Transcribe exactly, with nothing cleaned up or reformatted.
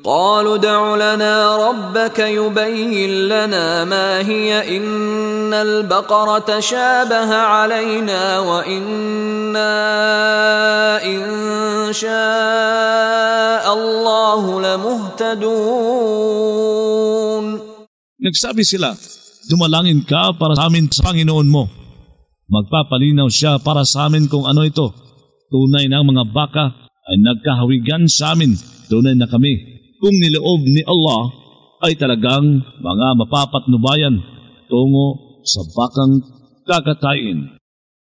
قالوا ادع لنا ربك يبين لنا ما هي إن البقرة تشابه علينا وإنا إن شاء الله لمهتدون. Nagsabi sila, dumalangin ka para sa amin sa Panginoon mo. Magpapalinaw siya para sa amin kung ano ito. Tunay na ang mga baka ay nagkahawigan sa amin. Tunay na kami. Kung niloob ni Allah ay talagang mga mapapatnubayan tungo sa bakang kakatayin.